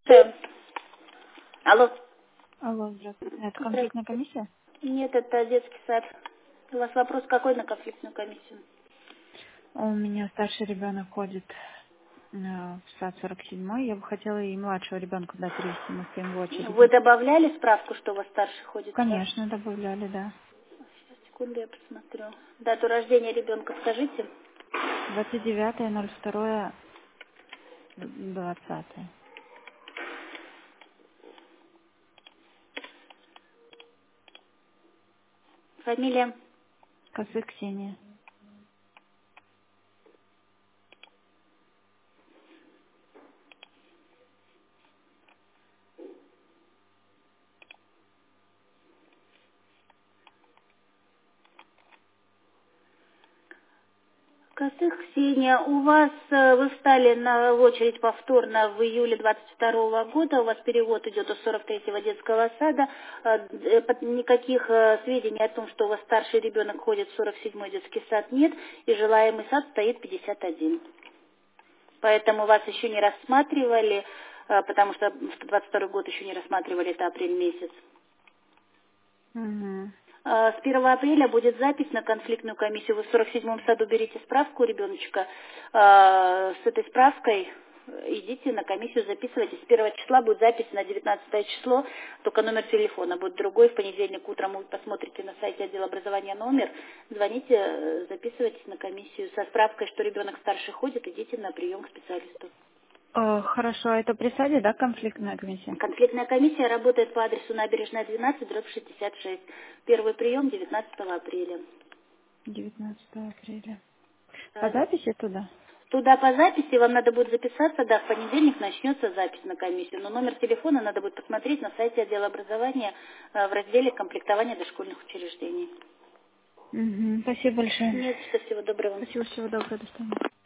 Алло. Алло, здравствуйте. Это Здравствуйте. конфликтная комиссия? Нет, это детский сад. У вас вопрос какой на конфликтную комиссию? У меня старший ребенок ходит в сад 47-й. Я бы хотела и младшего ребенка туда перевести, мы стоим в Вы очереди. добавляли справку, что у вас старший ходит туда? Конечно, добавляли, да. Сейчас, секунду, я посмотрю. Дату рождения ребенка скажите. 29.02.20. Фамилия? Косы Ксения. Косых Ксения, у вас, вы встали в очередь повторно в июле 22 года, у вас перевод идет из 43-го детского сада, никаких сведений о том, что у вас старший ребенок ходит в 47-й детский сад, нет, и желаемый сад стоит 51. Поэтому вас еще не рассматривали, потому что в 22 год еще не рассматривали, это апрель месяц. Угу. С 1 апреля будет запись на конфликтную комиссию. Вы в 47-м саду берите справку у ребеночка. С этой справкой идите на комиссию, записывайтесь. С 1 числа будет запись на 19 число, только номер телефона будет другой. В понедельник утром вы посмотрите на сайте отдела образования номер, звоните, записывайтесь на комиссию. Со справкой, что ребенок старший ходит, идите на прием к специалисту. Хорошо, это при саде, да, конфликтная комиссия? Конфликтная комиссия работает по адресу Набережная 12, дробь 66. Первый прием 19 апреля. 19 апреля. По Да. записи туда? Туда по записи вам надо будет записаться, да, в понедельник начнется запись на комиссию. Но номер телефона надо будет посмотреть на сайте отдела образования в разделе комплектования дошкольных учреждений. Угу. Спасибо большое. Нет, всего доброго. Спасибо, всего доброго, до свидания.